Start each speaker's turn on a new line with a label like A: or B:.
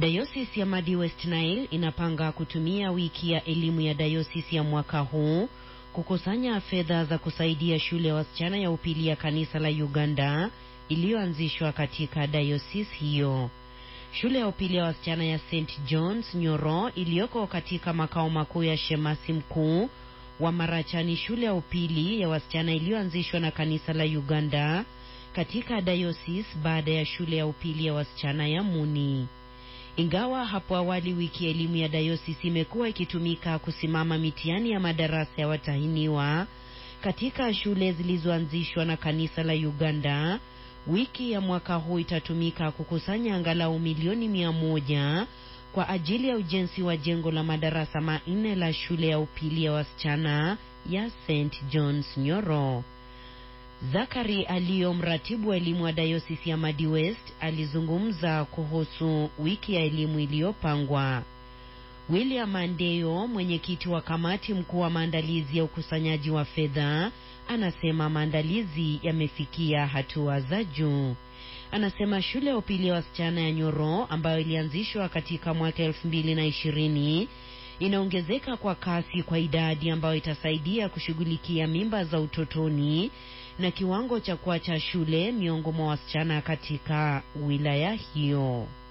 A: Dayosisi ya Madi West Nile inapanga kutumia wiki ya elimu ya dayosisi ya mwaka huu kukusanya fedha za kusaidia shule ya wasichana ya upili ya kanisa la Uganda iliyoanzishwa katika dayosisi hiyo. Shule ya upili ya wasichana ya St. John's Nyoro iliyoko katika makao makuu ya shemasi mkuu wa Marachani, shule ya upili ya wasichana iliyoanzishwa na kanisa la Uganda katika dayosisi baada ya shule ya upili ya wasichana ya Muni. Ingawa hapo awali wiki ya elimu ya dayosisi imekuwa ikitumika kusimama mitihani ya madarasa ya watahiniwa katika shule zilizoanzishwa na kanisa la Uganda, wiki ya mwaka huu itatumika kukusanya angalau milioni 100 kwa ajili ya ujenzi wa jengo la madarasa 4 la shule ya upili ya wasichana ya St. John's Nyoro. Zakari Alio, mratibu wa elimu wa dayosisi ya Madi West, alizungumza kuhusu wiki ya elimu iliyopangwa. William Andeyo, mwenyekiti wa kamati mkuu wa maandalizi ya ukusanyaji wa fedha, anasema maandalizi yamefikia hatua za juu. Anasema shule ya upili ya wasichana ya Nyoro ambayo ilianzishwa katika mwaka 2020 inaongezeka kwa kasi kwa idadi ambayo itasaidia kushughulikia mimba za utotoni na kiwango cha kuacha shule miongoni mwa wasichana katika wilaya hiyo.